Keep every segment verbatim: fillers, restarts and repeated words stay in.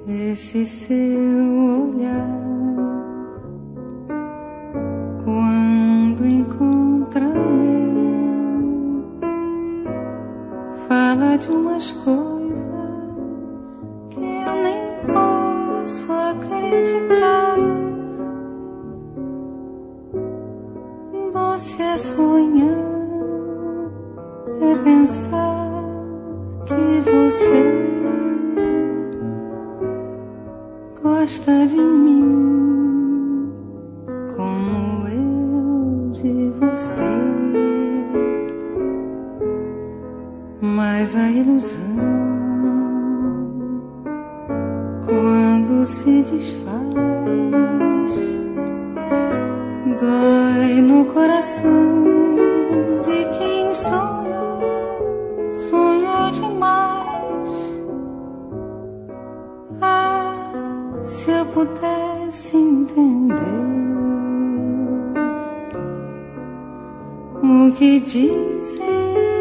esse seu olhar, quando encontra o meu, fala de umas coisas que eu nem posso acreditar. Doce é sonhar, é pensar que você gosta de mim como eu de você. Mas a ilusão, quando se desfaz, dói no coração de quem sonhou, sonhou demais. Ah, se eu pudesse entender o que dizem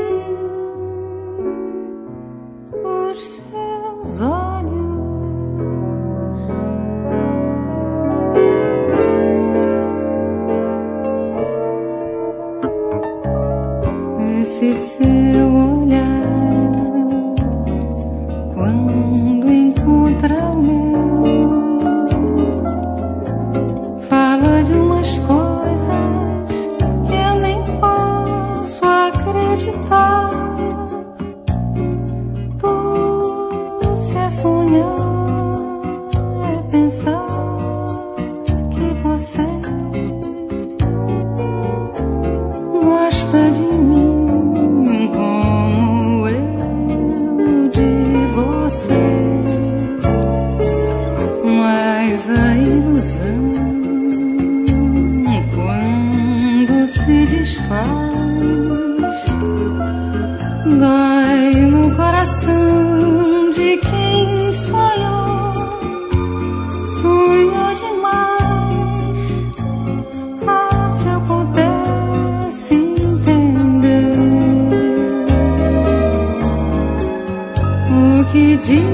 os seus olhos. Esse seu olhar, quando encontra o meu, fala de umas coisas que eu nem posso acreditar. Doce é sonhar, é pensar que você gosta de mim como eu de você. Mas a ilusão, quando se desfaz, dói no coração de quem sonhou, sonhou demais. Ah, se eu pudesse entender o que diz